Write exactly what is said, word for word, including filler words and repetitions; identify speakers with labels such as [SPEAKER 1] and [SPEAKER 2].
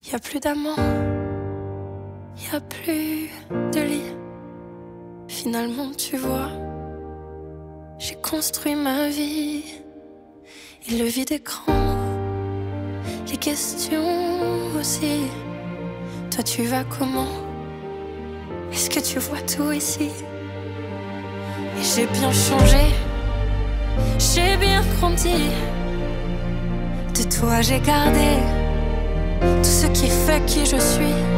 [SPEAKER 1] Y a plus d'amant, y a plus de lit. Finalement, tu vois, j'ai construit ma vie. Et le vide écran, les questions aussi. Toi, tu vas comment? Est-ce que tu vois tout ici? Et j'ai bien changé, j'ai bien grandi. De toi, j'ai gardé tout ce qui fait qui je suis.